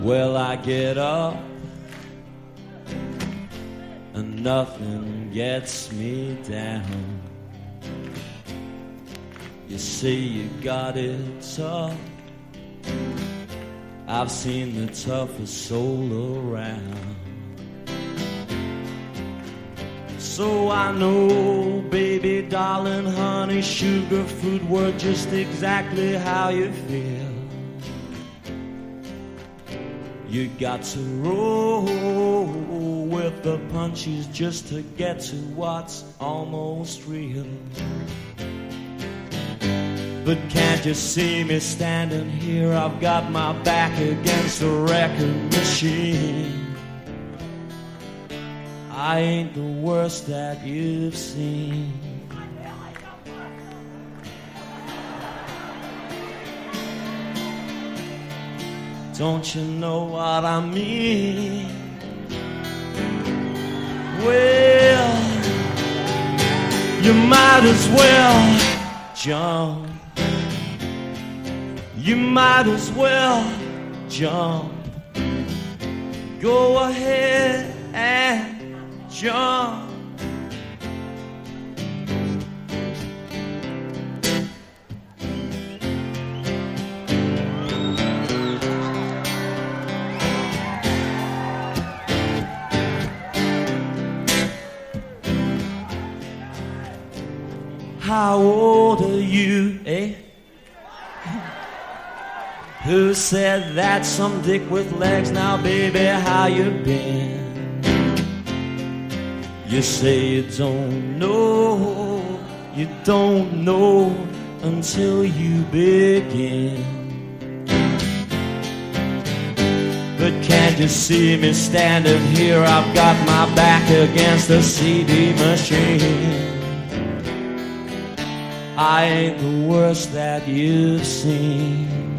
Well, I get up and nothing gets me down. You say you got it tough. I've seen the toughest soul around. So I know, baby, darling, honey, sugar, fruit were just exactly how you feel. You got to roll with the punches just to get to what's almost real. But can't you see me standing here? I've got my back against the record machine. I ain't the worst that you've seen. Don't you know what I mean? Well, you might as well jump. You might as well jump. Go ahead and jump. How old are you, eh? Who said that? Some dick with legs. Now, baby, how you been? You say you don't know until you begin. But can't you see me standing here? I've got my back against the CD machine. I ain't the worst that you've seen.